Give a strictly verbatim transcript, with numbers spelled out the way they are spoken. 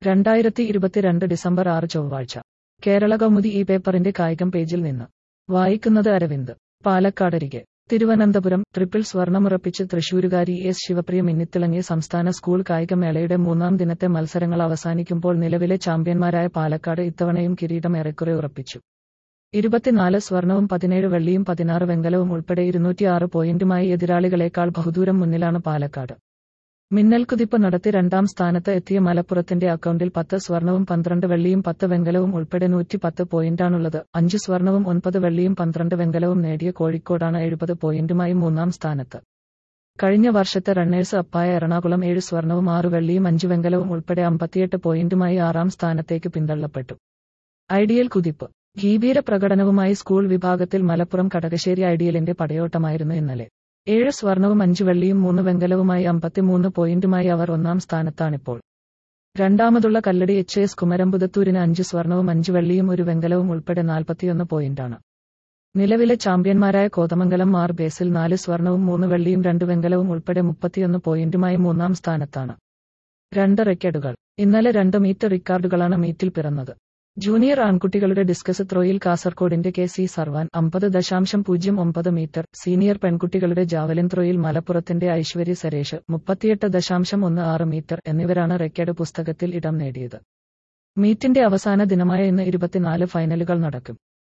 രണ്ടായിരത്തി ഇരുപത്തിരണ്ട് ഡിസംബർ ആറ് ചൊവ്വാഴ്ച കേരള കൗമുദി ഈ പേപ്പറിന്റെ കായികം പേജിൽ നിന്ന് വായിക്കുന്നത് അരവിന്ദ്. പാലക്കാടരികെ തിരുവനന്തപുരം ട്രിപ്പിൾ സ്വർണമുറപ്പിച്ച് തൃശൂരുകാരി എസ് ശിവപ്രിയ മിന്നിത്തിളങ്ങിയ സംസ്ഥാന സ്കൂൾ കായികമേളയുടെ മൂന്നാം ദിനത്തെ മത്സരങ്ങൾ അവസാനിക്കുമ്പോൾ നിലവിലെ ചാമ്പ്യന്മാരായ പാലക്കാട് ഇത്തവണയും കിരീടം ഏറെക്കുറെ ഉറപ്പിച്ചു. ഇരുപത്തിനാല് സ്വർണവും പതിനേഴ് വെള്ളിയും പതിനാറ് വെങ്കലവും ഉൾപ്പെടെ ഇരുന്നൂറ്റിയാറ് പോയിന്റുമായി എതിരാളികളെക്കാൾ ബഹുദൂരം മുന്നിലാണ് പാലക്കാട്. മിന്നൽക്കുതിപ്പ് നടത്തി രണ്ടാം സ്ഥാനത്ത് എത്തിയ മലപ്പുറത്തിന്റെ അക്കൗണ്ടിൽ പത്ത് സ്വർണവും പന്ത്രണ്ട് വെള്ളിയും പത്ത് വെങ്കലവും ഉൾപ്പെടെ നൂറ്റി പത്ത് പോയിന്റാണുള്ളത്. അഞ്ച് സ്വർണവും ഒൻപത് വെള്ളിയും പന്ത്രണ്ട് വെങ്കലവും നേടിയ കോഴിക്കോടാണ് എഴുപത് പോയിന്റുമായി മൂന്നാം സ്ഥാനത്ത്. കഴിഞ്ഞ വർഷത്തെ റണ്ണേഴ്സ് അപ്പായ എറണാകുളം ഏഴ് സ്വർണവും ആറ് വെള്ളിയും അഞ്ച് വെങ്കലവും ഉൾപ്പെടെ അമ്പത്തിയെട്ട് പോയിന്റുമായി ആറാം സ്ഥാനത്തേക്ക് പിന്തള്ളപ്പെട്ടു. ഐഡിയൽ കുതിപ്പ് ഗംഭീര പ്രകടനവുമായി സ്കൂൾ വിഭാഗത്തിൽ മലപ്പുറം കടകശ്ശേരി ഐഡിയലിന്റെ പടയോട്ടമായിരുന്നു ഇന്നലെ. ഏഴ് സ്വർണവും അഞ്ച് വെള്ളിയും മൂന്ന് വെങ്കലവുമായി അമ്പത്തിമൂന്ന് പോയിന്റുമായി അവർ ഒന്നാം സ്ഥാനത്താണിപ്പോൾ. രണ്ടാമതുള്ള കല്ലടി എച്ച് എസ് കുമരംപുതത്തൂരിന് അഞ്ച് സ്വർണവും അഞ്ച് വെള്ളിയും ഒരു വെങ്കലവും ഉൾപ്പെടെ നാൽപ്പത്തിയൊന്ന് പോയിന്റാണ്. നിലവിലെ ചാമ്പ്യന്മാരായ കോതമംഗലം മാർ ബേസിൽ നാല് സ്വർണവും മൂന്ന് വെള്ളിയും രണ്ട് വെങ്കലവും ഉൾപ്പെടെ മുപ്പത്തിയൊന്ന് പോയിന്റുമായി മൂന്നാം സ്ഥാനത്താണ്. രണ്ട് റെക്കോർഡുകൾ ഇന്നലെ രണ്ട് മീറ്റ് റിക്കാർഡുകളാണ് മീറ്റിൽ പിറന്നത്. ജൂനിയർ ആൺകുട്ടികളുടെ ഡിസ്കസ് ത്രോയിൽ കാസർകോടിന്റെ കെ സി സർവാൻ അമ്പത് ദശാംശം പൂജ്യം ഒമ്പത് മീറ്റർ, സീനിയർ പെൺകുട്ടികളുടെ ജാവലിൻ ത്രോയിൽ മലപ്പുറത്തിന്റെ ഐശ്വര്യ സരേഷ് മുപ്പത്തിയെട്ട് ദശാംശം ഒന്ന് ആറ് മീറ്റർ എന്നിവരാണ് റെക്കോർഡ് പുസ്തകത്തിൽ ഇടം നേടിയത്. മീറ്റിന്റെ അവസാന ദിനമായ ഇന്ന് ഇരുപത്തിനാല് ഫൈനലുകൾ നടക്കും.